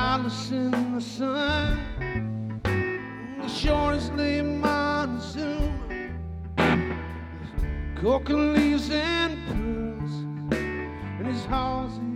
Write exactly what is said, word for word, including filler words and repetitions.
childless in the sun. The shore is late monsoon, coca leaves and pearls, and his house